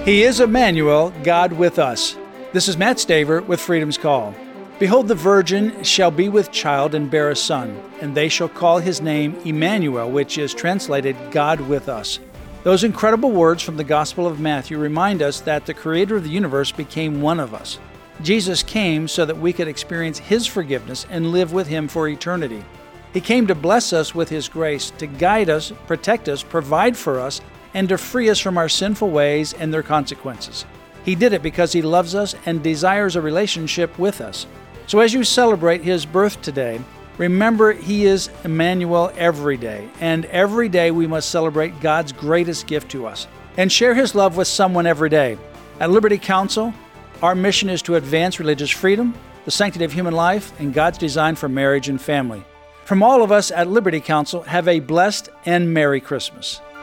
He is Emmanuel, God with us. This is Matt Staver with Freedom's Call. Behold, the virgin shall be with child and bear a son, and they shall call his name Emmanuel, which is translated God with us. Those incredible words from the Gospel of Matthew remind us that the Creator of the universe became one of us. Jesus came so that we could experience His forgiveness and live with Him for eternity. He came to bless us with His grace, to guide us, protect us, provide for us, and to free us from our sinful ways and their consequences. He did it because He loves us and desires a relationship with us. So as you celebrate His birth today, remember He is Emmanuel every day, and every day we must celebrate God's greatest gift to us and share His love with someone every day. At Liberty Counsel, our mission is to advance religious freedom, the sanctity of human life, and God's design for marriage and family. From all of us at Liberty Counsel, have a blessed and Merry Christmas.